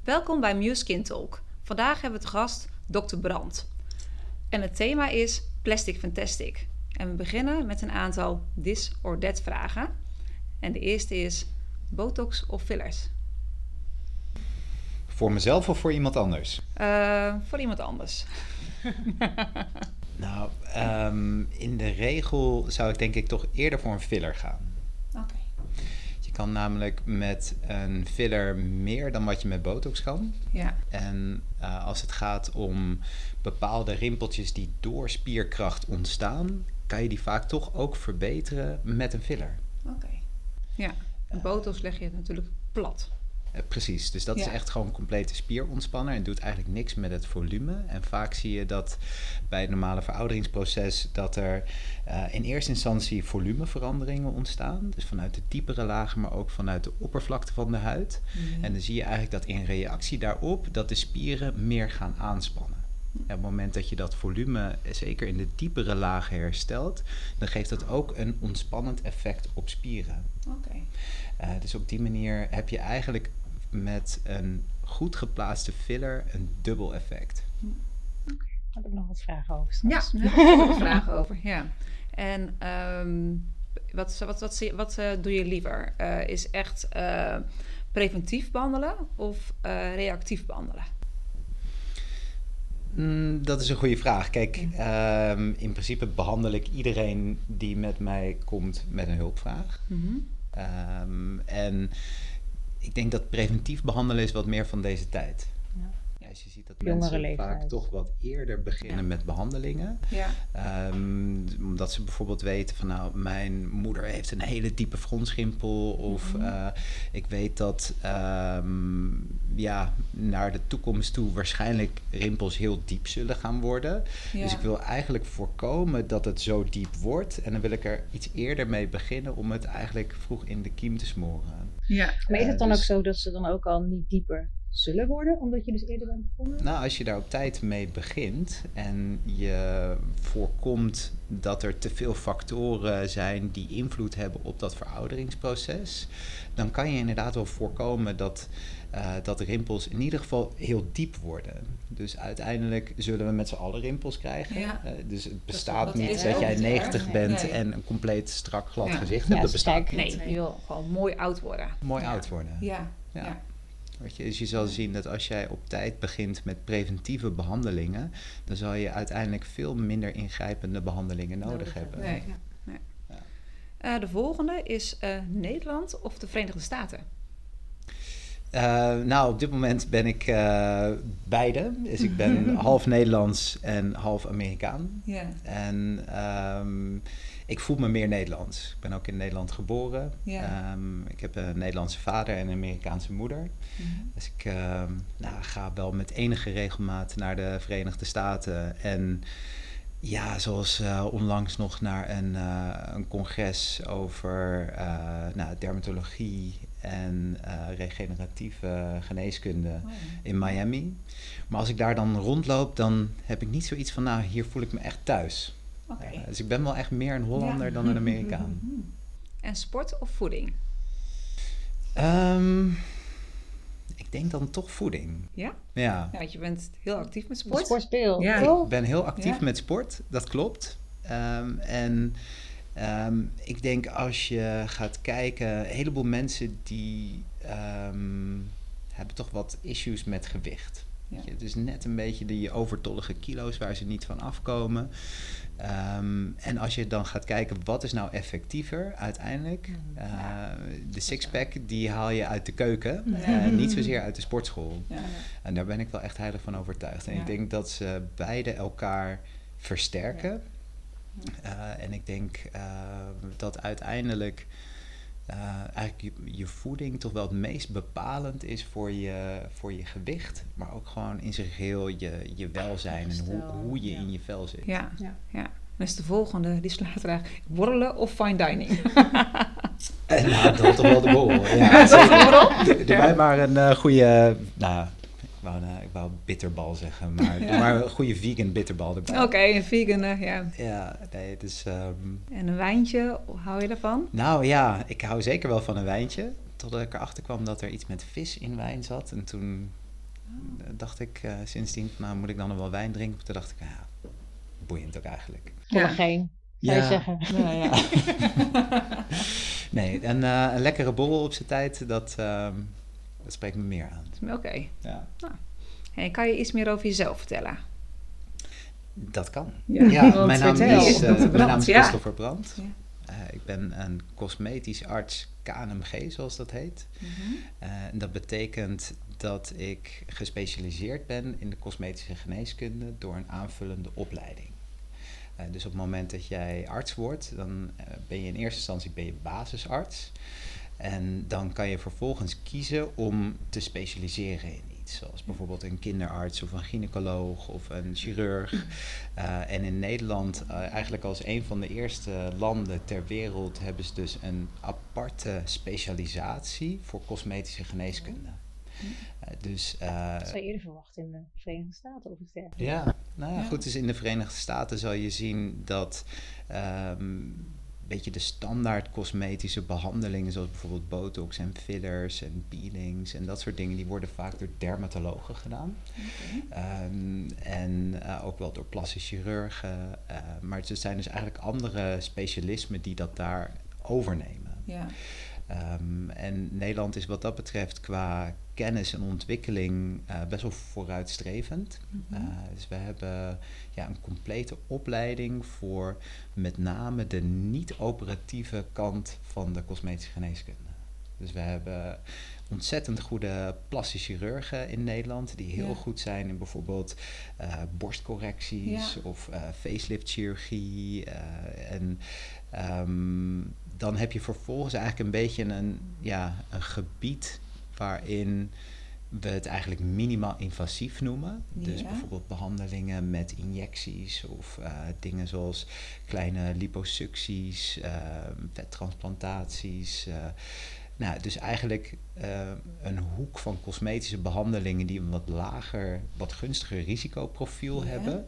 Welkom bij Muse Skin Talk. Vandaag hebben we te gast Dr. Brandt. En het thema is Plastic Fantastic. En we beginnen met een aantal this or that vragen. En de eerste is botox of fillers? Voor mezelf of voor iemand anders? Voor iemand anders. Nou, in de regel zou ik denk ik toch eerder voor een filler gaan. Oké. Je kan namelijk met een filler meer dan wat je met botox kan. Ja. En als het gaat om bepaalde rimpeltjes die door spierkracht ontstaan, kan je die vaak toch ook verbeteren met een filler. Oké. Ja, en botox leg je het natuurlijk plat. Precies, dus dat is echt gewoon een complete spierontspanner en doet eigenlijk niks met het volume. En vaak zie je dat bij het normale verouderingsproces dat er in eerste instantie volumeveranderingen ontstaan. Dus vanuit de diepere lagen, maar ook vanuit de oppervlakte van de huid. Mm-hmm. En dan zie je eigenlijk dat in reactie daarop dat de spieren meer gaan aanspannen. En op het moment dat je dat volume, zeker in de diepere lagen herstelt, dan geeft dat ook een ontspannend effect op spieren. Oké. Dus op die manier heb je eigenlijk met een goed geplaatste filler een dubbel effect. Daar heb ik nog wat vragen over straks. Ja, daar heb ik nog wat vragen over. Ja. En wat doe je liever? Is echt preventief behandelen of reactief behandelen? Dat is een goede vraag. Kijk, in principe behandel ik iedereen die met mij komt met een hulpvraag. Mm-hmm. En ik denk dat preventief behandelen is wat meer van deze tijd. Ja. Ja, als je ziet dat mensen vaak toch wat eerder beginnen met behandelingen. Ja. Omdat ze bijvoorbeeld weten van nou, mijn moeder heeft een hele diepe frontschimpel. Of ik weet dat naar de toekomst toe waarschijnlijk rimpels heel diep zullen gaan worden. Ja. Dus ik wil eigenlijk voorkomen dat het zo diep wordt. En dan wil ik er iets eerder mee beginnen om het eigenlijk vroeg in de kiem te smoren. Ja. Maar is het dan ook zo dat ze dan ook al niet dieper zullen worden, omdat je dus eerder bent begonnen? Nou, als je daar op tijd mee begint en je voorkomt dat er te veel factoren zijn die invloed hebben op dat verouderingsproces, dan kan je inderdaad wel voorkomen dat de rimpels in ieder geval heel diep worden. Dus uiteindelijk zullen we met z'n allen rimpels krijgen. Ja. Dus het bestaat niet dat jij 90 bent en een compleet strak glad gezicht hebt. Dat bestaat niet. Nee, je wil gewoon mooi oud worden. Oud worden. Ja. Dus je zal zien dat als jij op tijd begint met preventieve behandelingen, dan zal je uiteindelijk veel minder ingrijpende behandelingen nodig hebben. Nee. Ja. De volgende is Nederland of de Verenigde Staten? Op dit moment ben ik beide. Dus ik ben half Nederlands en half Amerikaan. Yeah. En ik voel me meer Nederlands. Ik ben ook in Nederland geboren. Yeah. Ik heb een Nederlandse vader en een Amerikaanse moeder. Mm-hmm. Dus ik ga wel met enige regelmaat naar de Verenigde Staten. En ja, zoals onlangs nog naar een congres over dermatologie en regeneratieve geneeskunde in Miami. Maar als ik daar dan rondloop, dan heb ik niet zoiets van, nou, hier voel ik me echt thuis. Okay. Dus ik ben wel echt meer een Hollander dan een Amerikaan. En sport of voeding? Ik denk dan toch voeding. Ja? Ja. Want je bent heel actief met sport. Sport speel. Ja. Ik ben heel actief met sport, dat klopt. Ik denk als je gaat kijken, een heleboel mensen die hebben toch wat issues met gewicht. Ja. Dus net een beetje die overtollige kilo's waar ze niet van afkomen. En als je dan gaat kijken, wat is nou effectiever uiteindelijk? De sixpack, die haal je uit de keuken. Niet zozeer uit de sportschool. Ja. En daar ben ik wel echt heilig van overtuigd. En ik denk dat ze beide elkaar versterken. En ik denk dat uiteindelijk eigenlijk je voeding toch wel het meest bepalend is voor je gewicht, maar ook gewoon in zijn geheel je welzijn en hoe je in je vel zit. Ja. Dan is de volgende, die slaat er eigenlijk borrelen of fine dining? Dat is toch wel de borrel. Ja, zeker. Doe mij maar een goede, ik wou bitterbal zeggen, maar doe maar een goede vegan bitterbal erbij. Oké, een vegan, Ja, nee, dus... En een wijntje, hou je ervan? Nou ja, ik hou zeker wel van een wijntje. Totdat ik erachter kwam dat er iets met vis in wijn zat. En toen Dacht ik sindsdien, nou moet ik dan nog wel wijn drinken? Toen dacht ik, boeiend ook eigenlijk. Collageen, zou je zeggen. Nou, ja. Nee, een lekkere borrel op zijn tijd, dat spreekt me meer aan. Oké. Ja. Nou. En kan je iets meer over jezelf vertellen? Dat kan. Ja, mijn naam is Christopher Brandt. Ja. Ik ben een cosmetisch arts KNMG, zoals dat heet. En dat betekent dat ik gespecialiseerd ben in de cosmetische geneeskunde door een aanvullende opleiding. Dus op het moment dat jij arts wordt, dan ben je in eerste instantie basisarts. En dan kan je vervolgens kiezen om te specialiseren in iets. Zoals bijvoorbeeld een kinderarts of een gynaecoloog of een chirurg. En in Nederland, eigenlijk als een van de eerste landen ter wereld, hebben ze dus een aparte specialisatie voor cosmetische geneeskunde. Dat zou je eerder verwachten in de Verenigde Staten of iets dergelijks. Ja, nou ja, goed. Dus in de Verenigde Staten zal je zien dat beetje de standaard cosmetische behandelingen, zoals bijvoorbeeld botox en fillers en peelings en dat soort dingen, die worden vaak door dermatologen gedaan. En ook wel door plastische chirurgen. Maar het zijn dus eigenlijk andere specialismen die dat daar overnemen. Ja. En Nederland is wat dat betreft qua kennis en ontwikkeling best wel vooruitstrevend. Dus we hebben een complete opleiding voor met name de niet-operatieve kant van de cosmetische geneeskunde. Dus we hebben ontzettend goede plastische chirurgen in Nederland die heel goed zijn in bijvoorbeeld borstcorrecties of facelift chirurgie. Dan heb je vervolgens eigenlijk een beetje een gebied waarin we het eigenlijk minimaal invasief noemen. Dus bijvoorbeeld behandelingen met injecties of dingen zoals kleine liposucties, vettransplantaties. Dus eigenlijk een hoek van cosmetische behandelingen die een wat lager, wat gunstiger risicoprofiel hebben.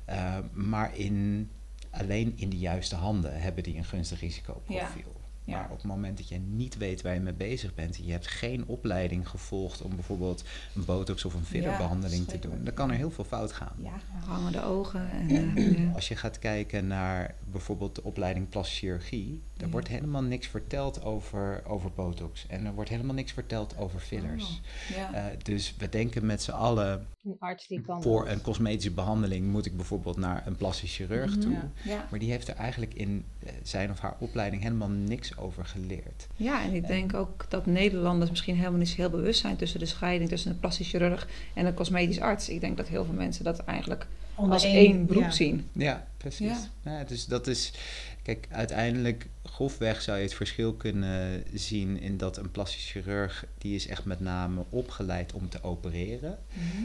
Maar alleen in de juiste handen hebben die een gunstig risicoprofiel. Ja. Maar op het moment dat je niet weet waar je mee bezig bent en je hebt geen opleiding gevolgd om bijvoorbeeld een botox of een fillerbehandeling te doen, dan kan er heel veel fout gaan. Ja, hangende ogen. Als je gaat kijken naar bijvoorbeeld de opleiding plastische chirurgie, daar wordt helemaal niks verteld over botox en er wordt helemaal niks verteld over fillers. Dus we denken met z'n allen, een arts die kan voor een cosmetische behandeling moet ik bijvoorbeeld naar een plastisch chirurg toe. Maar die heeft er eigenlijk in zijn of haar opleiding helemaal niks over geleerd. Ja, en ik denk ook dat Nederlanders misschien helemaal niet zo heel bewust zijn tussen de scheiding tussen een plastisch chirurg en een cosmetisch arts. Ik denk dat heel veel mensen dat eigenlijk als één beroep zien. Ja, precies. Ja, dus dat is, kijk, uiteindelijk grofweg zou je het verschil kunnen zien in dat een plastisch chirurg, die is echt met name opgeleid om te opereren.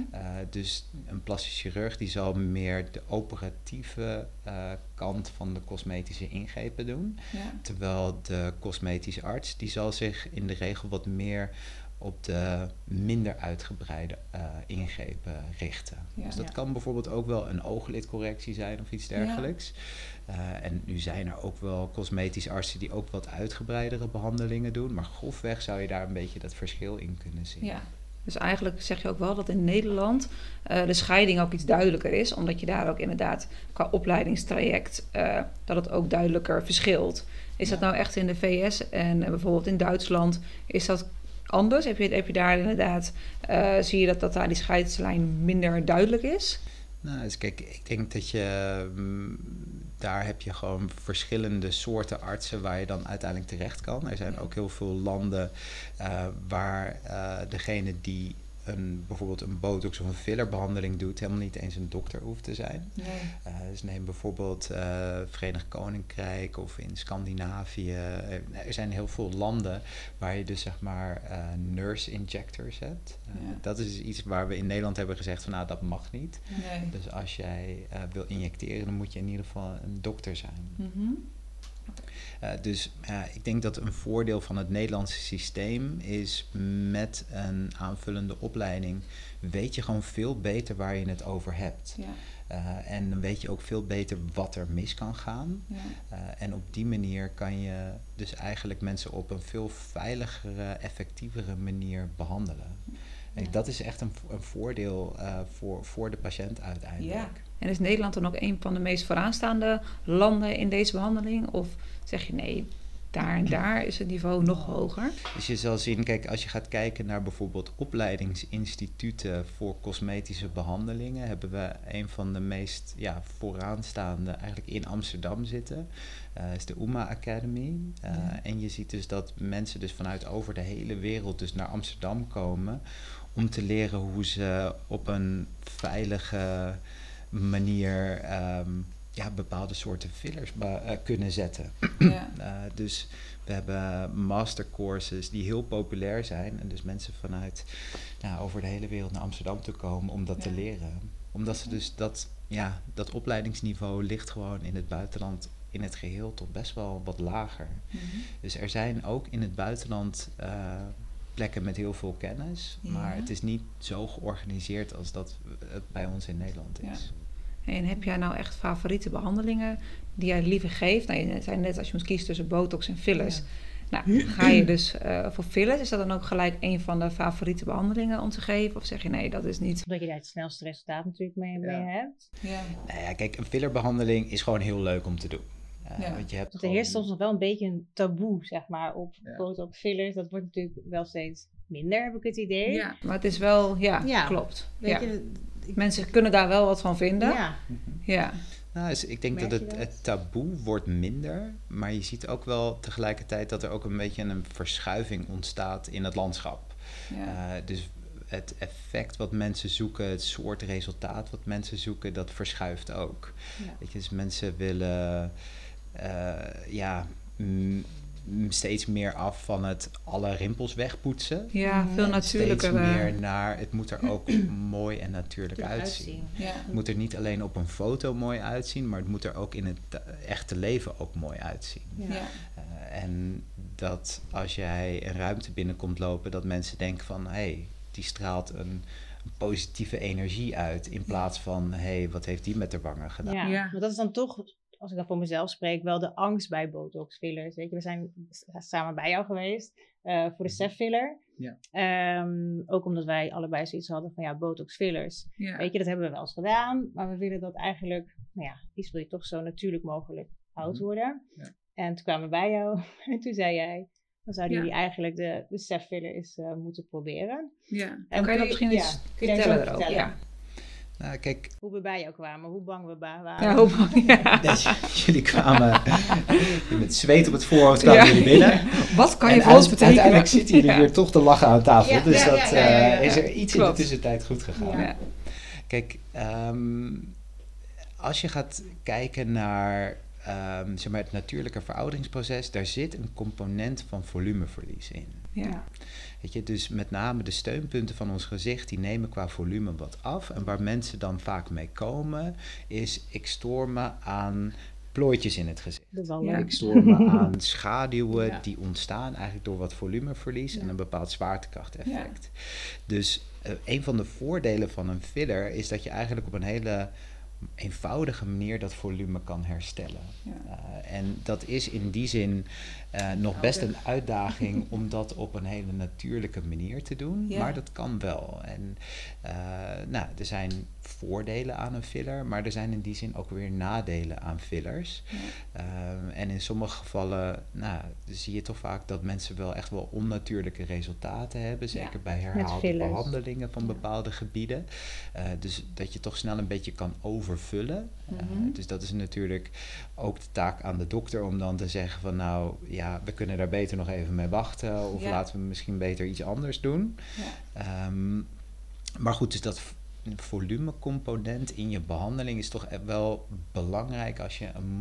Dus een plastisch chirurg die zal meer de operatieve kant van de cosmetische ingrepen doen. Terwijl de cosmetische arts, die zal zich in de regel wat meer op de minder uitgebreide ingrepen richten. Dus dat kan bijvoorbeeld ook wel een ooglidcorrectie zijn of iets dergelijks. En nu zijn er ook wel cosmetische artsen die ook wat uitgebreidere behandelingen doen. Maar grofweg zou je daar een beetje dat verschil in kunnen zien. Ja. Dus eigenlijk zeg je ook wel dat in Nederland de scheiding ook iets duidelijker is. Omdat je daar ook inderdaad qua opleidingstraject dat het ook duidelijker verschilt. Is dat nou echt in de VS en bijvoorbeeld in Duitsland, is dat anders? Heb je daar inderdaad, zie je dat daar die scheidslijn minder duidelijk is? Nou, dus kijk, ik denk dat daar heb je gewoon verschillende soorten artsen waar je dan uiteindelijk terecht kan. Er zijn ook heel veel landen waar degene die bijvoorbeeld een botox of een fillerbehandeling doet, helemaal niet eens een dokter hoeft te zijn. Dus neem bijvoorbeeld Verenigd Koninkrijk of in Scandinavië. Er zijn heel veel landen waar je dus zeg maar nurse injectors hebt. Dat is iets waar we in Nederland hebben gezegd van dat mag niet. Dus als jij wil injecteren, dan moet je in ieder geval een dokter zijn. Dus ik denk dat een voordeel van het Nederlandse systeem is, met een aanvullende opleiding weet je gewoon veel beter waar je het over hebt. En dan weet je ook veel beter wat er mis kan gaan. En op die manier kan je dus eigenlijk mensen op een veel veiligere, effectievere manier behandelen. Dat is echt een voordeel voor de patiënt uiteindelijk. Ja. En is Nederland dan ook een van de meest vooraanstaande landen in deze behandeling? Of zeg je nee, daar en daar is het niveau nog hoger? Dus je zal zien, kijk, als je gaat kijken naar bijvoorbeeld opleidingsinstituten voor cosmetische behandelingen, hebben we een van de meest vooraanstaande eigenlijk in Amsterdam zitten. Is de UMA Academy. En je ziet dus dat mensen dus vanuit over de hele wereld dus naar Amsterdam komen om te leren hoe ze op een veilige manier bepaalde soorten fillers kunnen zetten. Ja. Dus we hebben mastercourses die heel populair zijn. En dus mensen vanuit over de hele wereld naar Amsterdam toe komen om dat te leren. Omdat ze dus dat opleidingsniveau ligt gewoon in het buitenland in het geheel toch best wel wat lager. Mm-hmm. Dus er zijn ook in het buitenland plekken met heel veel kennis. Ja. Maar het is niet zo georganiseerd als dat het bij ons in Nederland is. Ja. En heb jij nou echt favoriete behandelingen die jij liever geeft? Nou, je zei net als je moet kiezen tussen botox en fillers. Ja. Nou, ga je dus voor fillers? Is dat dan ook gelijk een van de favoriete behandelingen om te geven? Of zeg je nee, dat is niet... Omdat je daar het snelste resultaat natuurlijk mee hebt. Ja. Nou ja, kijk, een fillerbehandeling is gewoon heel leuk om te doen. Want je hebt er heerst soms nog wel een beetje een taboe, zeg maar, op botox fillers. Dat wordt natuurlijk wel steeds minder, heb ik het idee. Ja, maar het is wel, klopt. Weet je, mensen kunnen daar wel wat van vinden. Ja. Ja. Nou, dus ik denk dat het taboe wordt minder, maar je ziet ook wel tegelijkertijd dat er ook een beetje een verschuiving ontstaat in het landschap. Ja. Dus het effect wat mensen zoeken, het soort resultaat wat mensen zoeken, dat verschuift ook. Ja. Weet je, dus mensen willen steeds meer af van het alle rimpels wegpoetsen. Ja, veel natuurlijker. Steeds meer naar, het moet er ook mooi en natuurlijk uitzien. Ja. Het moet er niet alleen op een foto mooi uitzien, maar het moet er ook in het echte leven ook mooi uitzien. Ja. En dat als jij een ruimte binnenkomt lopen, dat mensen denken van, hey, die straalt een positieve energie uit, in plaats van, hey, wat heeft die met haar wangen gedaan? Ja, maar dat is dan toch, als ik dan voor mezelf spreek, wel de angst bij botox fillers. Weet je, we zijn samen bij jou geweest voor de Cef filler. Ja. Ook omdat wij allebei zoiets hadden van botox fillers. Ja. Weet je, dat hebben we wel eens gedaan, maar we willen dat eigenlijk, iets wil je toch zo natuurlijk mogelijk oud worden. Ja. En toen kwamen we bij jou en toen zei jij, dan zouden jullie eigenlijk de Cef filler eens moeten proberen. Ja. En kan je dat misschien iets vertellen erover? Ja. Nou, kijk, hoe we bij jou kwamen, hoe bang we waren. Ja, hoe bang, jullie kwamen met zweet op het voorhoofd kwamen jullie binnen. Ja. Wat kan je voor ons betekenen? Uiteindelijk zitten jullie weer toch te lachen aan tafel. Ja, dus is er iets in de tussentijd goed gegaan. Ja. Kijk, als je gaat kijken naar het natuurlijke verouderingsproces, daar zit een component van volumeverlies in. Ja. Weet je, dus met name de steunpunten van ons gezicht, die nemen qua volume wat af. En waar mensen dan vaak mee komen, is ik stoor me aan plooitjes in het gezicht. Ja. Ik stoor me aan schaduwen die ontstaan eigenlijk door wat volumeverlies en een bepaald zwaartekrachteffect. Ja. Dus een van de voordelen van een filler is dat je eigenlijk op een hele eenvoudige manier dat volume kan herstellen. Ja. En dat is in die zin nog best een uitdaging om dat op een hele natuurlijke manier te doen. Ja. Maar dat kan wel. En er zijn voordelen aan een filler, maar er zijn in die zin ook weer nadelen aan fillers. Ja. En in sommige gevallen zie je toch vaak dat mensen wel echt wel onnatuurlijke resultaten hebben. Zeker bij herhaalde behandelingen van bepaalde gebieden. Dus dat je toch snel een beetje kan overvullen. Dus dat is natuurlijk ook de taak aan de dokter om dan te zeggen van we kunnen daar beter nog even mee wachten. Of laten we misschien beter iets anders doen. Ja. Maar goed, dus dat volumecomponent in je behandeling is toch wel belangrijk als je een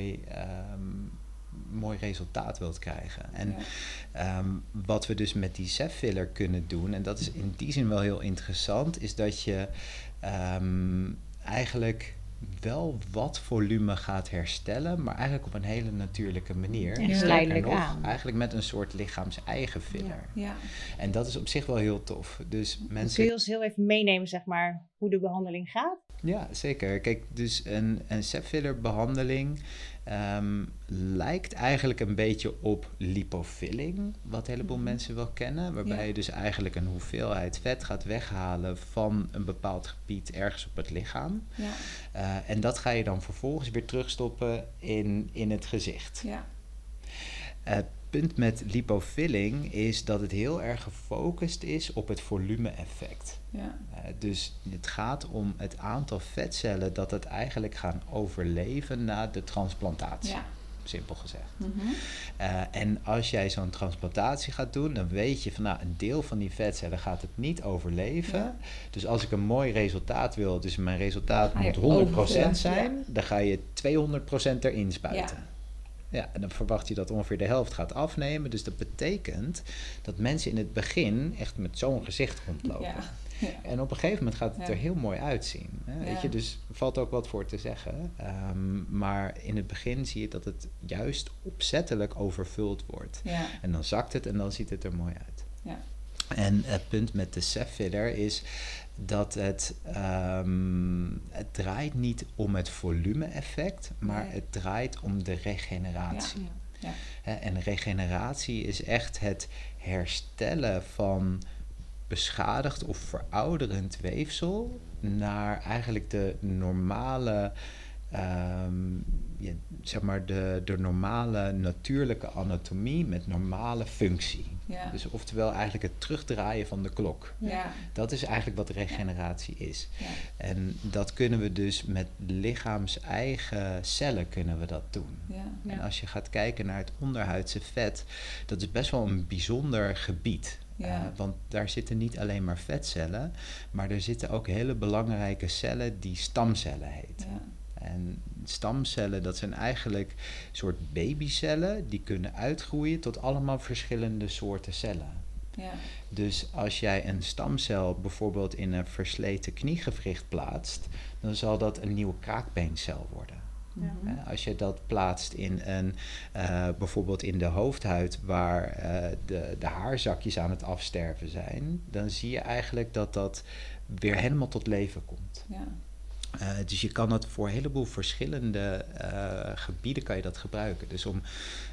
mooi resultaat wilt krijgen. En wat we dus met die Cef filler kunnen doen, en dat is in die zin wel heel interessant, is dat je eigenlijk wel wat volume gaat herstellen, maar eigenlijk op een hele natuurlijke manier. En geleidelijk aan. Eigenlijk met een soort lichaams-eigen filler. Ja. En dat is op zich wel heel tof. Dus mensen... Kun je ons heel even meenemen, zeg maar, hoe de behandeling gaat? Ja, zeker. Kijk, dus een sepfiller behandeling lijkt eigenlijk een beetje op lipofilling, wat een heleboel mensen wel kennen, waarbij je dus eigenlijk een hoeveelheid vet gaat weghalen van een bepaald gebied ergens op het lichaam. Ja. En dat ga je dan vervolgens weer terugstoppen in het gezicht. Ja. Het punt met lipofilling is dat het heel erg gefocust is op het volume-effect. Ja. Dus het gaat om het aantal vetcellen dat het eigenlijk gaan overleven na de transplantatie. Ja. Simpel gezegd. Mm-hmm. En als jij zo'n transplantatie gaat doen, dan weet je van een deel van die vetcellen gaat het niet overleven. Ja. Dus als ik een mooi resultaat wil, dus mijn resultaat moet 100% zijn, dan ga je 200% erin spuiten. Ja. Ja, en dan verwacht je dat ongeveer de helft gaat afnemen. Dus dat betekent dat mensen in het begin echt met zo'n gezicht rondlopen. Ja. Ja. En op een gegeven moment gaat het er heel mooi uitzien. Hè? Weet je, dus er valt ook wat voor te zeggen. Maar in het begin zie je dat het juist opzettelijk overvuld wordt. Ja. En dan zakt het en dan ziet het er mooi uit. Ja. En het punt met de sepfiller is dat het draait niet om het volume-effect, maar het draait om de regeneratie. Ja. Ja. En regeneratie is echt het herstellen van beschadigd of verouderend weefsel naar eigenlijk de normale, zeg maar de normale natuurlijke anatomie met normale functie. Ja. Dus oftewel eigenlijk het terugdraaien van de klok. Ja. Dat is eigenlijk wat regeneratie is. Ja. En dat kunnen we dus met lichaams-eigen cellen kunnen we dat doen. Ja. Ja. En als je gaat kijken naar het onderhuidse vet, dat is best wel een bijzonder gebied. Ja. Want daar zitten niet alleen maar vetcellen, maar er zitten ook hele belangrijke cellen die stamcellen heten. Ja. En stamcellen, dat zijn eigenlijk soort babycellen die kunnen uitgroeien tot allemaal verschillende soorten cellen. Ja. Dus als jij een stamcel bijvoorbeeld in een versleten kniegewricht plaatst, dan zal dat een nieuwe kraakbeencel worden. Ja. Als je dat plaatst in bijvoorbeeld in de hoofdhuid waar de haarzakjes aan het afsterven zijn, dan zie je eigenlijk dat weer helemaal tot leven komt. Ja. Dus je kan het voor een heleboel verschillende gebieden kan je dat gebruiken. Dus om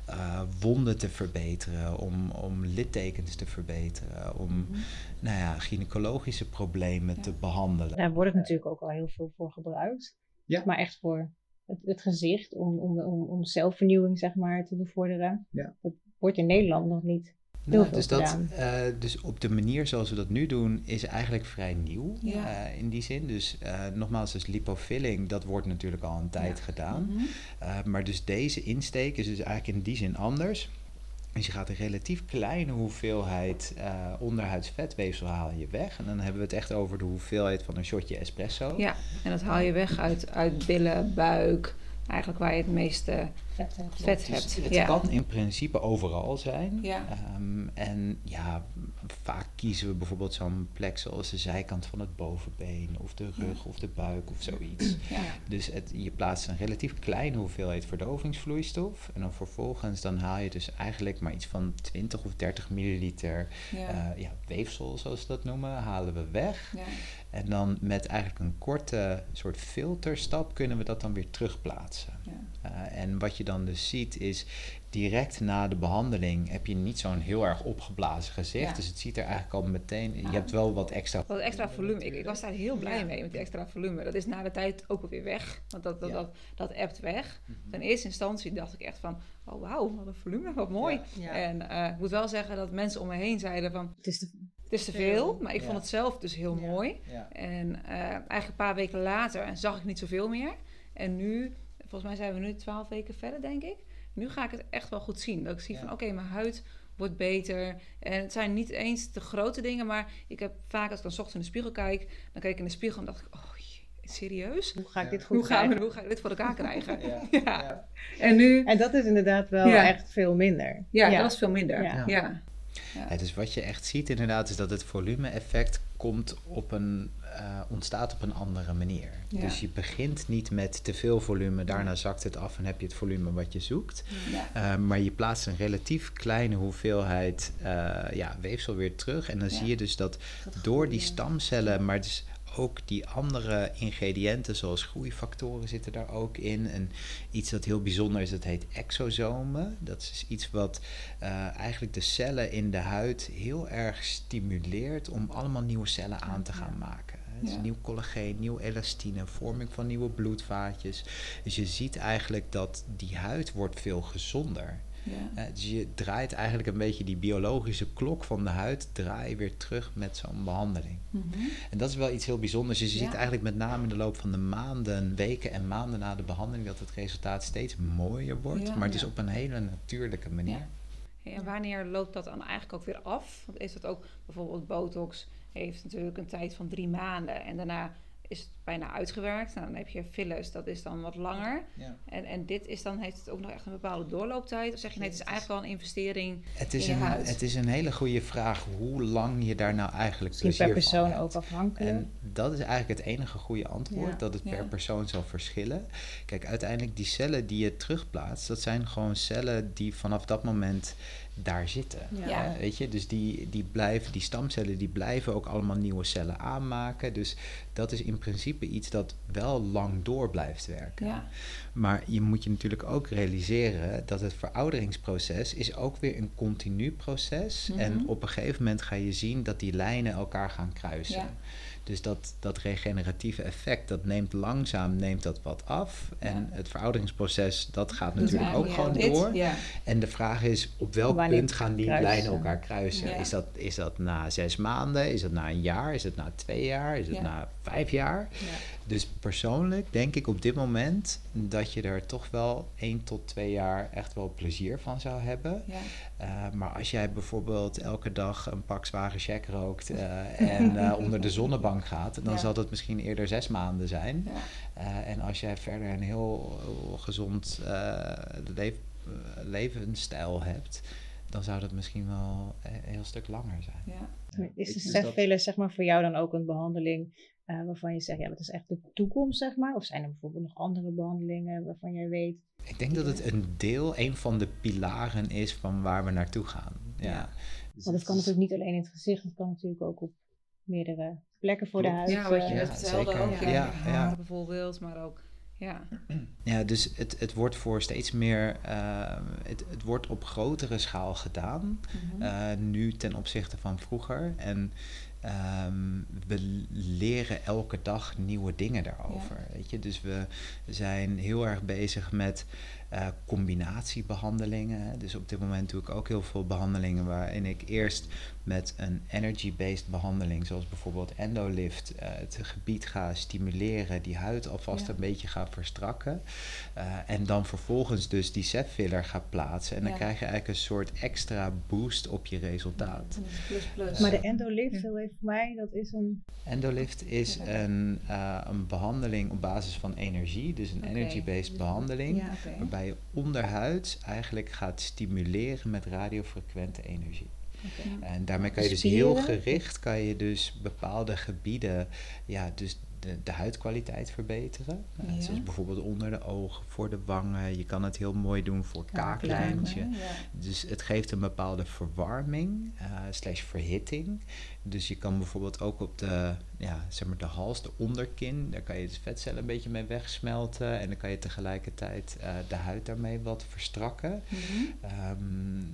wonden te verbeteren, om littekens te verbeteren, om gynaecologische problemen te behandelen. Daar wordt het natuurlijk ook al heel veel voor gebruikt. Ja. Maar echt voor het gezicht, om zelfvernieuwing zeg maar te bevorderen. Ja. Dat wordt in Nederland nog niet heel veel gedaan. Dus op de manier zoals we dat nu doen is eigenlijk vrij nieuw in die zin. Dus nogmaals, dus lipofilling, dat wordt natuurlijk al een tijd gedaan. Mm-hmm. Maar dus deze insteek is dus eigenlijk in die zin anders. Dus je gaat een relatief kleine hoeveelheid onderhuids vetweefsel haal je weg. En dan hebben we het echt over de hoeveelheid van een shotje espresso. Ja, en dat haal je weg uit billen, buik, eigenlijk waar je het meeste vet hebt. Het kan in principe overal zijn. Ja. En vaak kiezen we bijvoorbeeld zo'n plek zoals de zijkant van het bovenbeen of de rug of de buik of zoiets. Ja. Dus je plaatst een relatief kleine hoeveelheid verdovingsvloeistof en dan vervolgens dan haal je dus eigenlijk maar iets van 20 of 30 milliliter weefsel, zoals we dat noemen, halen we weg. Ja. En dan met eigenlijk een korte soort filterstap kunnen we dat dan weer terugplaatsen. Ja. En wat je dan dus ziet is, direct na de behandeling heb je niet zo'n heel erg opgeblazen gezicht. Ja. Dus het ziet er eigenlijk al meteen, je hebt wel wat extra volume. Ik was daar heel blij mee met die extra volume. Dat is na de tijd ook weer weg. Want dat ebt weg. Mm-hmm. In eerste instantie dacht ik echt van, oh wauw, wat een volume, wat mooi. Ja. Ja. En ik moet wel zeggen dat mensen om me heen zeiden van, het is te veel, maar ik vond het zelf dus heel mooi. Ja. En eigenlijk een paar weken later zag ik niet zoveel meer. En nu, volgens mij zijn we nu 12 weken verder, denk ik. Nu ga ik het echt wel goed zien. Dat ik zie van, oké, mijn huid wordt beter. En het zijn niet eens de grote dingen, maar ik heb vaak, als ik dan 's ochtends in de spiegel kijk, dan kijk ik in de spiegel en dacht ik, oh, serieus? Hoe ga ik dit goed krijgen? Hoe ga ik dit voor elkaar krijgen? Ja. En dat is inderdaad wel echt veel minder. Ja, dat is veel minder. Ja. Ja. Ja, dus wat je echt ziet inderdaad is dat het volume-effect ontstaat op een andere manier. Ja. Dus je begint niet met te veel volume, daarna zakt het af en heb je het volume wat je zoekt. Ja. Maar je plaatst een relatief kleine hoeveelheid weefsel weer terug. En dan zie je dus dat door die stamcellen, maar dus ook die andere ingrediënten zoals groeifactoren zitten daar ook in. En iets dat heel bijzonder is, dat heet exosomen. Dat is iets wat eigenlijk de cellen in de huid heel erg stimuleert om allemaal nieuwe cellen aan te gaan maken. Dus nieuw collageen, nieuw elastine, vorming van nieuwe bloedvaatjes. Dus je ziet eigenlijk dat die huid wordt veel gezonder. Ja. Dus je draait eigenlijk een beetje die biologische klok van de huid, draai je weer terug met zo'n behandeling. Mm-hmm. En dat is wel iets heel bijzonders. Dus je ziet eigenlijk met name in de loop van de maanden, weken en maanden na de behandeling dat het resultaat steeds mooier wordt. Maar het is op een hele natuurlijke manier. Ja. En wanneer loopt dat dan eigenlijk ook weer af? Want is dat ook bijvoorbeeld botox heeft natuurlijk een tijd van 3 maanden en daarna is het bijna uitgewerkt. Nou, dan heb je fillers, dat is dan wat langer. Ja. En dit is dan, heeft het ook nog echt een bepaalde doorlooptijd? Of zeg je, nee, het is eigenlijk wel een investering in je huid? Het is een hele goede vraag hoe lang je daar nou eigenlijk plezier van hebt. Per persoon ook afhankelijk. En dat is eigenlijk het enige goede antwoord, dat het per persoon zal verschillen. Kijk, uiteindelijk die cellen die je terugplaatst, dat zijn gewoon cellen die vanaf dat moment daar zitten. Ja. Weet je? Dus die stamcellen die blijven ook allemaal nieuwe cellen aanmaken. Dus dat is in principe iets dat wel lang door blijft werken. Ja. Maar je moet je natuurlijk ook realiseren dat het verouderingsproces is ook weer een continu proces. Mm-hmm. En op een gegeven moment ga je zien dat die lijnen elkaar gaan kruisen. Ja. Dus dat regeneratieve effect, dat neemt langzaam wat af. En het verouderingsproces, dat gaat natuurlijk ook gewoon door. Ja. En de vraag is, op welk punt gaan die lijnen elkaar kruisen? Ja. Is dat na 6 maanden? Is dat na een jaar? Is het na 2 jaar? Is het na 5 jaar? Ja. Dus persoonlijk denk ik op dit moment dat je er toch wel 1 tot 2 jaar echt wel plezier van zou hebben. Ja. Maar als jij bijvoorbeeld elke dag een pak zware check rookt en onder de zonnebank gaat, dan zal dat misschien eerder 6 maanden zijn. Ja. En als jij verder een heel gezond levensstijl hebt, dan zou dat misschien wel een heel stuk langer zijn. Ja. Is de Cef-filler zeg maar voor jou dan ook een behandeling waarvan je zegt, dat is echt de toekomst, zeg maar? Of zijn er bijvoorbeeld nog andere behandelingen waarvan jij weet? Ik denk dat het een van de pilaren is van waar we naartoe gaan. Ja. Dus want het kan natuurlijk niet alleen in het gezicht, het kan natuurlijk ook op meerdere plekken voor de huid. Ja, wat je net vertelde ook. Haar bijvoorbeeld, maar ook. Ja, dus het wordt voor steeds meer, het wordt op grotere schaal gedaan, nu ten opzichte van vroeger. En we leren elke dag nieuwe dingen daarover. Weet je? Dus we zijn heel erg bezig met combinatiebehandelingen. Dus op dit moment doe ik ook heel veel behandelingen waarin ik eerst met een energy-based behandeling, zoals bijvoorbeeld Endolift, het gebied ga stimuleren, die huid alvast een beetje ga verstrakken. En dan vervolgens dus die Cef-filler ga plaatsen. En dan krijg je eigenlijk een soort extra boost op je resultaat. Plus. Maar de Endolift, heel even voor mij, dat is een... Endolift is een behandeling op basis van energie, dus een energy-based behandeling, waarbij je onderhuids eigenlijk gaat stimuleren met radiofrequente energie. Okay. En daarmee kan je dus heel gericht bepaalde gebieden, dus de huidkwaliteit verbeteren. Zoals bijvoorbeeld onder de ogen, voor de wangen. Je kan het heel mooi doen voor kaaklijntje. Ja. Dus het geeft een bepaalde verwarming / verhitting. Dus je kan bijvoorbeeld ook op de hals, de onderkin, daar kan je de vetcellen een beetje mee wegsmelten. En dan kan je tegelijkertijd de huid daarmee wat verstrakken. Mm-hmm.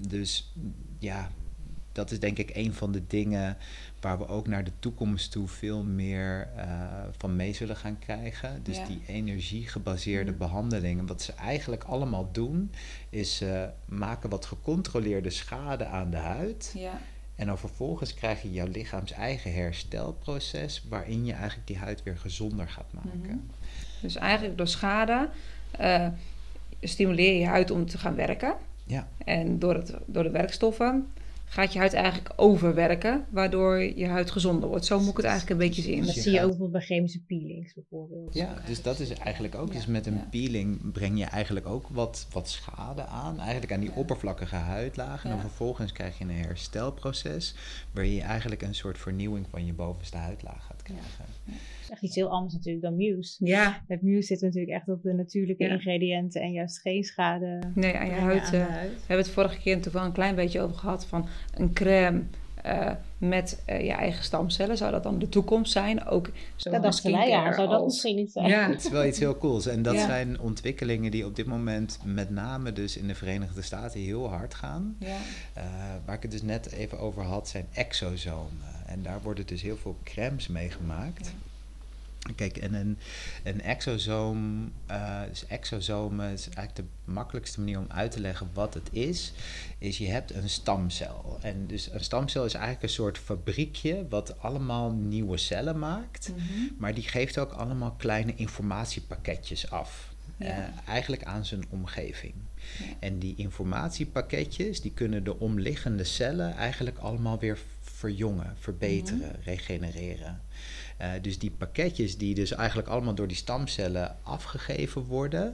Dat is denk ik een van de dingen waar we ook naar de toekomst toe veel meer van mee zullen gaan krijgen. Dus die energiegebaseerde behandelingen. Wat ze eigenlijk allemaal doen, is maken wat gecontroleerde schade aan de huid. Ja. En dan vervolgens krijg je jouw lichaams eigen herstelproces, waarin je eigenlijk die huid weer gezonder gaat maken. Mm-hmm. Dus eigenlijk door schade stimuleer je huid om te gaan werken. Ja. En door de werkstoffen gaat je huid eigenlijk overwerken, waardoor je huid gezonder wordt. Zo moet ik het eigenlijk een beetje zien. Dat zie je ook bijvoorbeeld bij chemische peelings bijvoorbeeld. Ja, dus dat is eigenlijk ook. Dus met een peeling breng je eigenlijk ook wat schade aan. Eigenlijk aan die oppervlakkige huidlaag. En dan vervolgens krijg je een herstelproces, waar je eigenlijk een soort vernieuwing van je bovenste huidlaag gaat krijgen. Ja. Dat is echt iets heel anders natuurlijk dan Muse. Ja. Met Muse zit natuurlijk echt op de natuurlijke ingrediënten en juist geen schade. Nee, aan je huid. We hebben het vorige keer natuurlijk wel een klein beetje over gehad van een crème met je eigen stamcellen. Zou dat dan de toekomst zijn? Ook dat dachten wij, zou dat misschien niet zijn? Ja, het is wel iets heel cools. En dat zijn ontwikkelingen die op dit moment met name dus in de Verenigde Staten heel hard gaan. Ja. Waar ik het dus net even over had, zijn exosomen. En daar worden dus heel veel crèmes mee gemaakt. Ja. Kijk, en een exosoom, dus exosomen is eigenlijk de makkelijkste manier om uit te leggen wat het is je hebt een stamcel. En dus een stamcel is eigenlijk een soort fabriekje wat allemaal nieuwe cellen maakt, maar die geeft ook allemaal kleine informatiepakketjes af. Eigenlijk aan zijn omgeving. Ja. En die informatiepakketjes, die kunnen de omliggende cellen eigenlijk allemaal weer verjongen, verbeteren, regenereren. Dus die pakketjes die dus eigenlijk allemaal door die stamcellen afgegeven worden,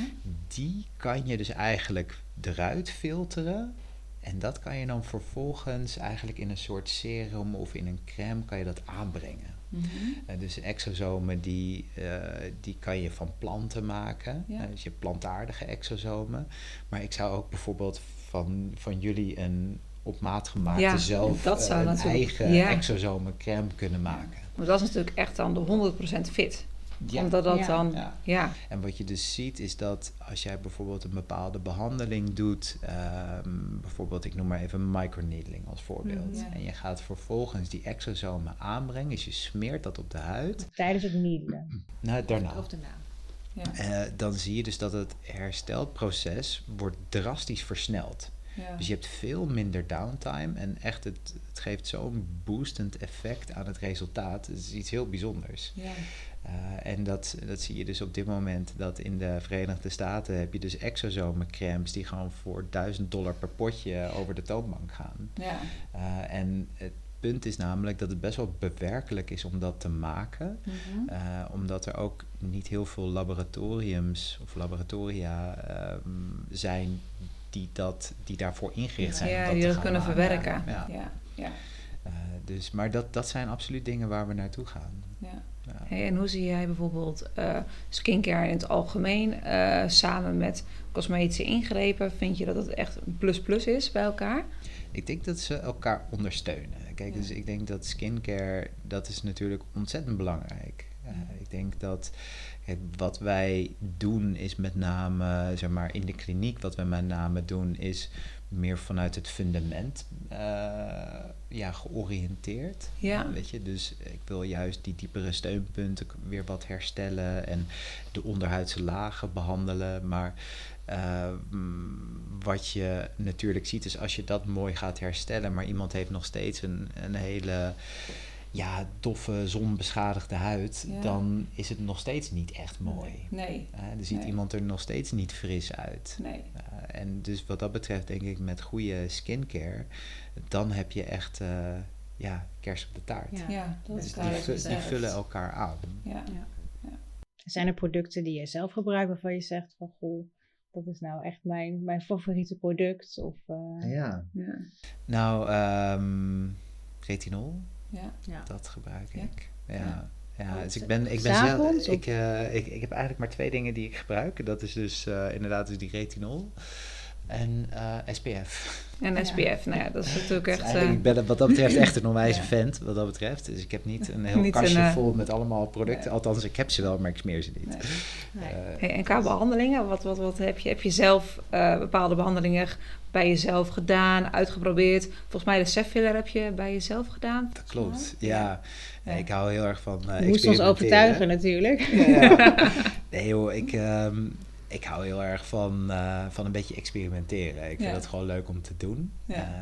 die kan je dus eigenlijk eruit filteren. En dat kan je dan vervolgens eigenlijk in een soort serum of in een crème kan je dat aanbrengen. Dus exosomen die kan je van planten maken. Dus je hebt plantaardige exosomen. Maar ik zou ook bijvoorbeeld van jullie een op maat gemaakte zelf een eigen exosomen crème kunnen maken. Maar dat is natuurlijk echt dan de 100% fit. Ja. Omdat dat dan... Ja. En wat je dus ziet is dat als jij bijvoorbeeld een bepaalde behandeling doet, bijvoorbeeld ik noem maar even microneedling als voorbeeld. En je gaat vervolgens die exosomen aanbrengen, dus je smeert dat op de huid. Tijdens het needelen? Nou, daarna. Of daarna. Ja. Dan zie je dus dat het herstelproces wordt drastisch versneld. Ja. Dus je hebt veel minder downtime en echt het geeft zo'n boostend effect aan het resultaat. Het is iets heel bijzonders. Ja. En dat zie je dus op dit moment, dat in de Verenigde Staten heb je dus exosomencrèmes die gewoon voor $1000 per potje over de toonbank gaan. Ja. En het punt is namelijk dat het best wel bewerkelijk is om dat te maken. Omdat er ook niet heel veel laboratoriums of laboratoria zijn die daarvoor ingericht zijn. Ja, die dat kunnen verwerken. Dus, maar dat zijn absoluut dingen waar we naartoe gaan. Ja. Hey, en hoe zie jij bijvoorbeeld skincare in het algemeen samen met cosmetische ingrepen? Vind je dat het echt een plus is bij elkaar? Ik denk dat ze elkaar ondersteunen. Kijk, dus ik denk dat skincare, dat is natuurlijk ontzettend belangrijk. Ik denk dat wat wij doen is met name, zeg maar in de kliniek, wat we met name doen is meer vanuit het fundament georiënteerd. Ja. Weet je, dus ik wil juist die diepere steunpunten weer wat herstellen en de onderhuidse lagen behandelen. Maar wat je natuurlijk ziet is als je dat mooi gaat herstellen, maar iemand heeft nog steeds een hele doffe, zonbeschadigde huid, dan is het nog steeds niet echt mooi. Nee. Dan ziet iemand er nog steeds niet fris uit. Nee. En dus wat dat betreft denk ik met goede skincare, dan heb je echt kers op de taart. Ja, dat is dus die vullen elkaar aan. Ja. Zijn er producten die je zelf gebruikt waarvan je zegt van goh, dat is nou echt mijn favoriete product? Of, Nou, retinol. Ja. Dat gebruik ik. Ja, dus ik ben zelf. Ik heb eigenlijk maar 2 dingen die ik gebruik. Dat is dus inderdaad dus die retinol en SPF. En SPF, nou ja, dat is natuurlijk echt... Ik ben wat dat betreft echt een onwijze vent, wat dat betreft. Dus ik heb niet een heel kastje vol met allemaal producten. Nee. Althans, ik heb ze wel, maar ik smeer ze niet. Nee. En qua behandelingen, wat heb je? Heb je zelf bepaalde behandelingen bij jezelf gedaan, uitgeprobeerd? Volgens mij de Cef-filler heb je bij jezelf gedaan. Dat klopt, ja. Nee, ik hou heel erg van je moest ons overtuigen natuurlijk. Nee joh, ik hou heel erg van een beetje experimenteren. Ik vind het gewoon leuk om te doen.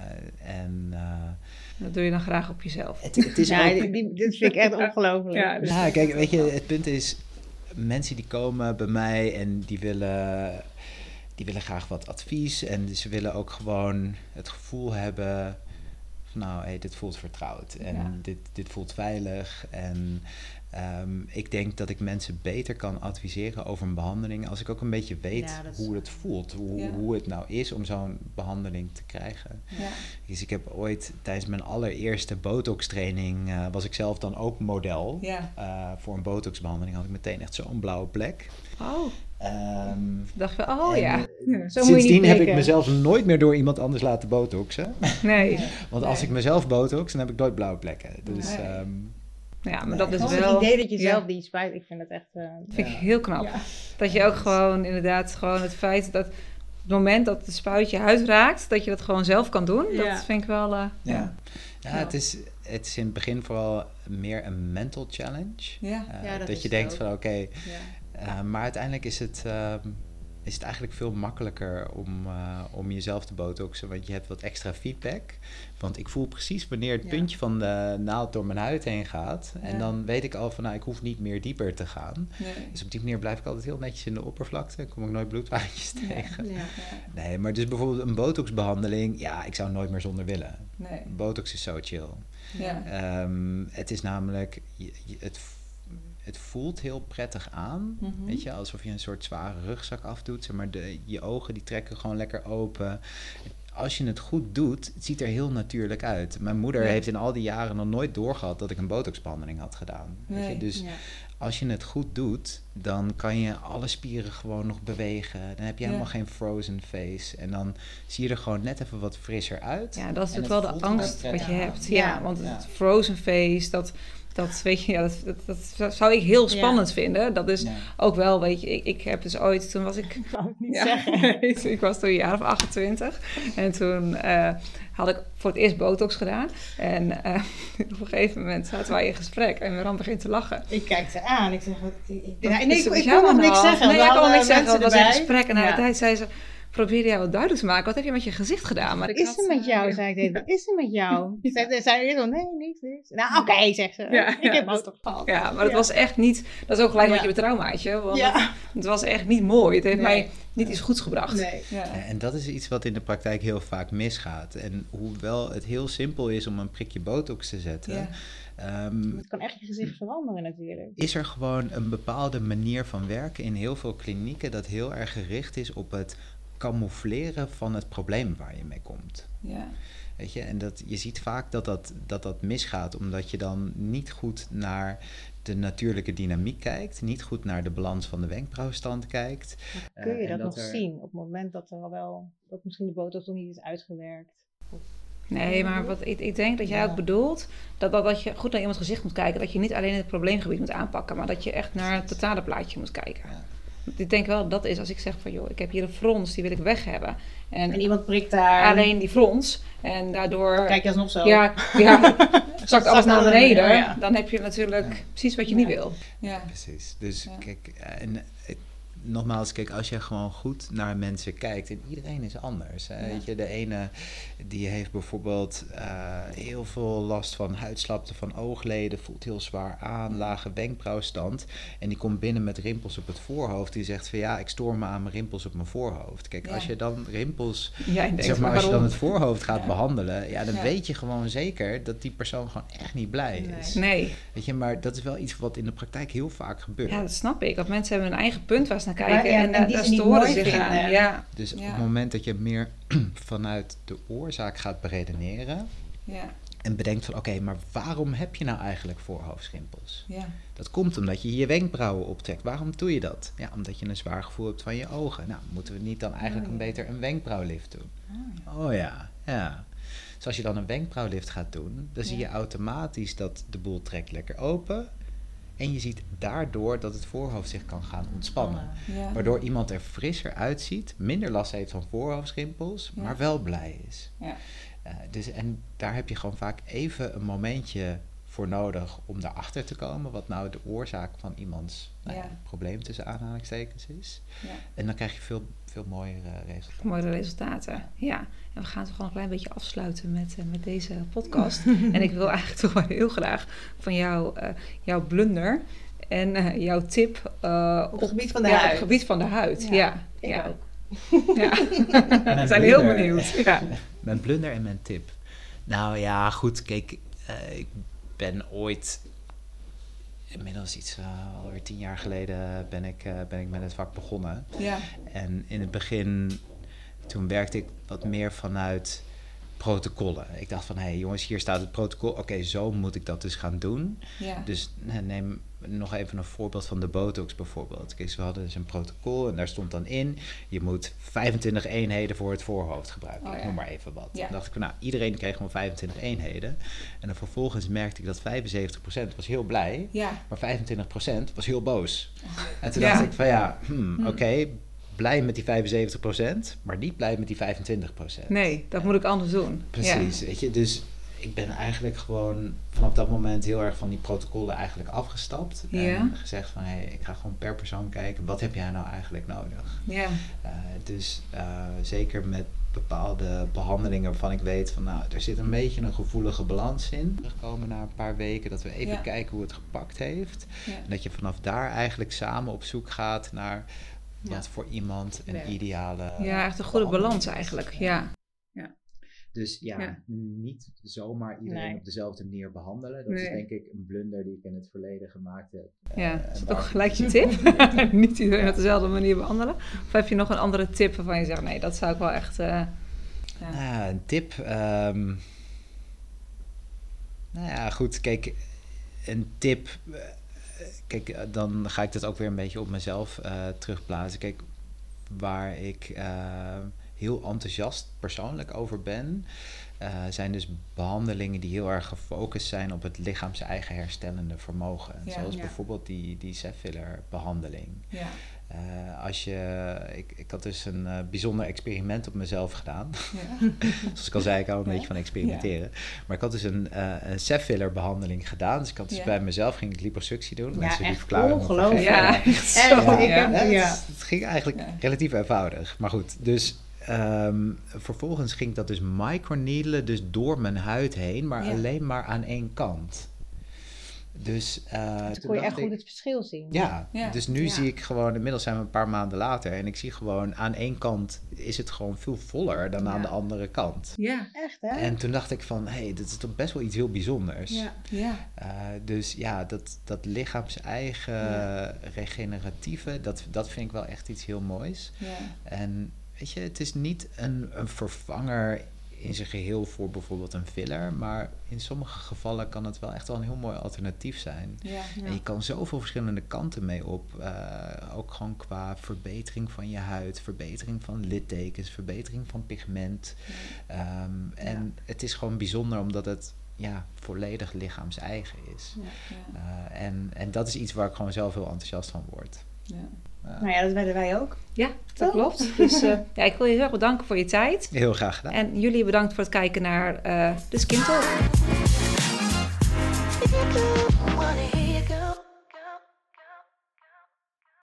Dat doe je dan graag op jezelf. Het is ook... dit vind ik echt ongelooflijk. Kijk, weet je, het punt is, mensen die komen bij mij en die willen graag wat advies. En ze willen ook gewoon het gevoel hebben van dit voelt vertrouwd. En dit voelt veilig. En ik denk dat ik mensen beter kan adviseren over een behandeling als ik ook een beetje weet hoe het voelt. Hoe het nou is om zo'n behandeling te krijgen. Ja. Dus ik heb ooit tijdens mijn allereerste botox-training was ik zelf dan ook model. Ja. Voor een botox-behandeling had ik meteen echt zo'n blauwe plek. Oh. Dacht je, sindsdien heb ik mezelf nooit meer door iemand anders laten botoxen. Nee. Want als ik mezelf botox, dan heb ik nooit blauwe plekken. Dus, ja, maar dat is wel... wel... Het idee dat je zelf die spuit, ik vind het echt... vind ik heel knap. Ja. Dat je ook gewoon inderdaad gewoon het feit dat... Het moment dat het spuit je huid raakt, dat je dat gewoon zelf kan doen. Ja. Dat vind ik wel... Het is in het begin vooral meer een mental challenge. Ja. Dat je denkt van oké, maar uiteindelijk is het eigenlijk veel makkelijker om jezelf te botoxen, want je hebt wat extra feedback. Want ik voel precies wanneer het puntje van de naald door mijn huid heen gaat. Ja. En dan weet ik al van, ik hoef niet meer dieper te gaan. Nee. Dus op die manier blijf ik altijd heel netjes in de oppervlakte. Kom ik nooit bloedwaantjes tegen. Ja. Nee, maar dus bijvoorbeeld een botoxbehandeling, ik zou nooit meer zonder willen. Nee. Botox is zo chill. Ja. Het is namelijk, het voelt heel prettig aan, weet je, alsof je een soort zware rugzak afdoet. Zeg maar je ogen die trekken gewoon lekker open. Als je het goed doet, het ziet er heel natuurlijk uit. Mijn moeder heeft in al die jaren nog nooit doorgehad dat ik een botoxbehandeling had gedaan. Nee. Weet je? Dus als je het goed doet, dan kan je alle spieren gewoon nog bewegen. Dan heb je helemaal geen frozen face. En dan zie je er gewoon net even wat frisser uit. Ja, dat is ook wel de angst wat je hebt. Ja, want het frozen face, dat weet je, dat zou ik heel spannend vinden. Dat is ook wel, weet je, ik heb dus ooit, toen was ik... Ik wou het niet zeggen. Ik was toen een jaar of 28. En toen had ik voor het eerst botox gedaan. En op een gegeven moment zaten wij in gesprek en Miran begint te lachen. Ik kijk ze aan. Ik zeg, ik kon nog niks zeggen. Nee, ik kon nog niks zeggen. Het was in gesprek en na de tijd zei ze... Probeerde jou wat duidelijk te maken. Wat heb je met je gezicht gedaan? Maar wat is er met jou, zei ik. Wat is er met jou? Zei je zo, nee, niks. Nou, oké, zegt ze. Ik heb botox gehad. Ja, maar het was echt niet... Dat is ook gelijk wat je traumaatje. Want het was echt niet mooi. Het heeft mij niet iets goeds gebracht. Nee. Ja. En dat is iets wat in de praktijk heel vaak misgaat. En hoewel het heel simpel is om een prikje botox te zetten... Ja. Het kan echt je gezicht veranderen natuurlijk. Is er gewoon een bepaalde manier van werken in heel veel klinieken... dat heel erg gericht is op het... camoufleren van het probleem waar je mee komt. Ja. Weet je, en je ziet vaak dat misgaat, omdat je dan niet goed naar de natuurlijke dynamiek kijkt, niet goed naar de balans van de wenkbrauwstand kijkt. Maar kun je dat nog zien op het moment dat dat misschien de botox nog niet is uitgewerkt? Nee, maar wat ik denk dat jij ook bedoelt, dat je goed naar iemands gezicht moet kijken, dat je niet alleen het probleemgebied moet aanpakken, maar dat je echt naar het totale plaatje moet kijken. Ja. Ik denk wel, dat is als ik zeg van joh, ik heb hier een frons, die wil ik weg hebben. En iemand prikt daar... Alleen die frons. En daardoor... Kijk je alsnog zo. Ja, zakt alles naar beneden. Ja. Dan heb je natuurlijk precies wat je niet wil. Ja. Precies. Dus kijk, nogmaals, kijk, als je gewoon goed naar mensen kijkt, en iedereen is anders. Hè? Ja. Weet je, de ene die heeft bijvoorbeeld heel veel last van huidslapte van oogleden, voelt heel zwaar aan, lage wenkbrauwstand. En die komt binnen met rimpels op het voorhoofd. Die zegt van ik stoor me aan mijn rimpels op mijn voorhoofd. Kijk, als je dan rimpels, zeg maar, als je dan het voorhoofd gaat behandelen, dan weet je gewoon zeker dat die persoon gewoon echt niet blij is. Nee. Weet je, maar dat is wel iets wat in de praktijk heel vaak gebeurt. Ja, dat snap ik. Want mensen hebben hun eigen punt waar ze naar kijken en daar storen ze zich aan. Ja. Dus op het moment dat je meer vanuit de oorzaak gaat beredeneren en bedenkt van oké, maar waarom heb je nou eigenlijk voorhoofdrimpels? Ja. Dat komt omdat je je wenkbrauwen optrekt. Waarom doe je dat? Ja, omdat je een zwaar gevoel hebt van je ogen. Nou, moeten we niet dan eigenlijk beter een wenkbrauwlift doen? Oh ja. Dus als je dan een wenkbrauwlift gaat doen, dan zie je automatisch dat de boel trekt lekker open. En je ziet daardoor dat het voorhoofd zich kan gaan ontspannen. Ja. Waardoor iemand er frisser uitziet, minder last heeft van voorhoofdrimpels, maar wel blij is. Ja. En daar heb je gewoon vaak even een momentje voor nodig om daarachter te komen wat nou de oorzaak van iemands probleem tussen aanhalingstekens is. Ja. En dan krijg je veel mooiere resultaten. Mooiere resultaten, ja. En we gaan het gewoon een klein beetje afsluiten met deze podcast. En ik wil eigenlijk toch wel heel graag van jouw blunder en jouw tip op het gebied van de huid. Op het gebied van de huid, ja. Ik ook. Ja. We zijn heel benieuwd. Ja. Mijn blunder en mijn tip. Nou ja, goed, kijk, ik ben ooit... Inmiddels alweer 10 jaar geleden ben ik met het vak begonnen. Ja. En in het begin, toen werkte ik wat meer vanuit protocollen. Ik dacht van, hé jongens, hier staat het protocol. Oké, zo moet ik dat dus gaan doen. Ja. Dus neem nog even een voorbeeld van de botox bijvoorbeeld. Kijk, we hadden dus een protocol en daar stond dan in, je moet 25 eenheden voor het voorhoofd gebruiken. Ik noem maar even wat. Dan dacht ik van, iedereen kreeg gewoon 25 eenheden. En dan vervolgens merkte ik dat 75% was heel blij, maar 25% was heel boos. En toen dacht ik van, oké, blij met die 75%, maar niet blij met die 25%. Nee, dat moet ik anders doen. Precies, weet je. Dus ik ben eigenlijk gewoon vanaf dat moment heel erg van die protocollen eigenlijk afgestapt. En gezegd van, ik ga gewoon per persoon kijken, wat heb jij nou eigenlijk nodig? Ja. Dus zeker met bepaalde behandelingen waarvan ik weet van, er zit een beetje een gevoelige balans in. Terugkomen na een paar weken, dat we even kijken hoe het gepakt heeft. Ja. En dat je vanaf daar eigenlijk samen op zoek gaat naar wat voor iemand een ideale... Ja, echt een goede balans eigenlijk, Dus niet zomaar iedereen op dezelfde manier behandelen. Dat is denk ik een blunder die ik in het verleden gemaakt heb. Is dat toch gelijk je tip? Niet iedereen op dezelfde manier behandelen? Of heb je nog een andere tip waarvan je zegt, nee, dat zou ik wel echt... een tip... goed, kijk, een tip... Kijk, dan ga ik dat ook weer een beetje op mezelf terugplaatsen. Kijk, waar ik heel enthousiast persoonlijk over ben, zijn dus behandelingen die heel erg gefocust zijn op het lichaams eigen herstellende vermogen. Zoals bijvoorbeeld die Cef-filler behandeling. Ja. Ik had dus een bijzonder experiment op mezelf gedaan. Ja. Zoals ik al zei, ik hou een beetje van experimenteren. Ja. Maar ik had dus een Cef-filler behandeling gedaan. Dus ik had dus bij mezelf ging ik liposuctie doen. Mensen die verklaren ongelooflijk. Het ging eigenlijk relatief eenvoudig. Maar goed, dus vervolgens ging ik dat dus microneedelen, dus door mijn huid heen, maar alleen maar aan één kant. Dus toen kon je echt goed het verschil zien. Ja. Dus nu zie ik gewoon, inmiddels zijn we een paar maanden later en ik zie gewoon aan één kant is het gewoon veel voller dan aan de andere kant. Ja, echt hè? En toen dacht ik van, dit is toch best wel iets heel bijzonders. Ja. Dus dat lichaams eigen regeneratieve, dat vind ik wel echt iets heel moois. Ja. En weet je, het is niet een vervanger in zijn geheel voor bijvoorbeeld een filler, maar in sommige gevallen kan het wel echt wel een heel mooi alternatief zijn. Ja. En je kan zoveel verschillende kanten mee op, ook gewoon qua verbetering van je huid, verbetering van littekens, verbetering van pigment. En het is gewoon bijzonder omdat het volledig lichaams eigen is. Ja. En dat is iets waar ik gewoon zelf heel enthousiast van word. Ja. Nou ja, dat werden wij ook. Ja, dat klopt. Dus ik wil je heel erg bedanken voor je tijd. Heel graag gedaan. En jullie bedankt voor het kijken naar de Skin Talk.